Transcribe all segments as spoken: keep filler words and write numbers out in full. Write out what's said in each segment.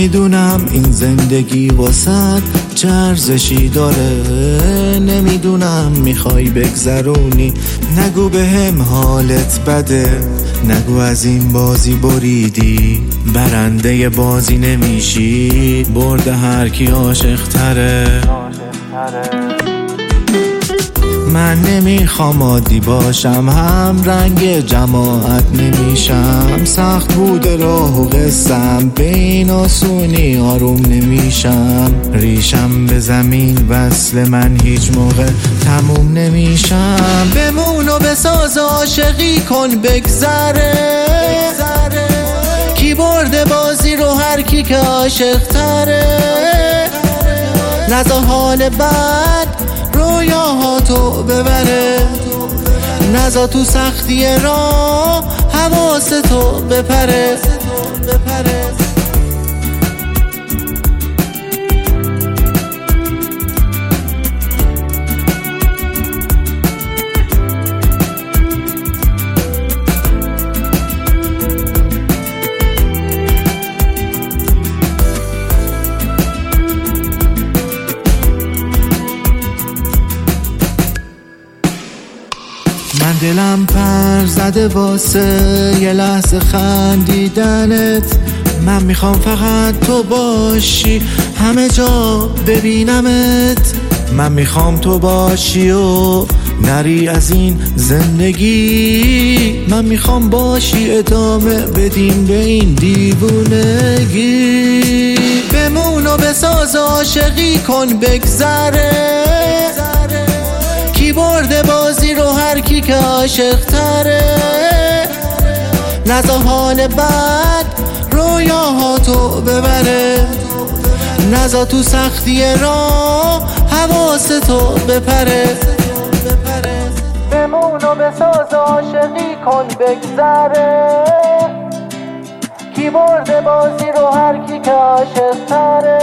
نمیدونم این زندگی واسد چه ارزشی داره، نمیدونم میخوای بگذرونی، نگو به هم حالت بده، نگو از این بازی بریدی، برنده بازی نمیشی، برد هر کی عاشق تره. من نمیخوام عادی باشم، هم رنگ جماعت نمیشم، سخت بوده راه و قصم، به این آسونی آروم نمیشم، ریشم به زمین وصل من هیچ موقع تموم نمیشم، بمون و بساز عاشقی کن بگذره، کی برده بازی رو هر کی که عاشق تره، نذار حال بد رویاهاتو ببره، نذار تو سختی راه حواستو بپره. من دلم پر زده واسه یه لحظه خندیدنت، من میخوام فقط تو باشی همه جا ببینمت، من میخوام تو باشی و نری از این زندگی، من میخوام باشی ادامه بدیم به این دیوونگی، بمون و بساز عاشقی کن بگذره، کی برده بازی رو هر کی که عاشق تره، نذار حال بد رویاهاتو ببره، نذار تو سختی راه حواستو بپره، بمون و بساز عاشقی کن بگذره، کی برده بازی رو هر کی که عاشق تره،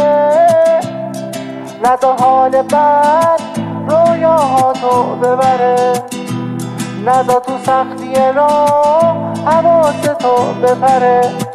نذار حال بد رویاهاتو ببره، نذار تو سختی راه حواستو بپره.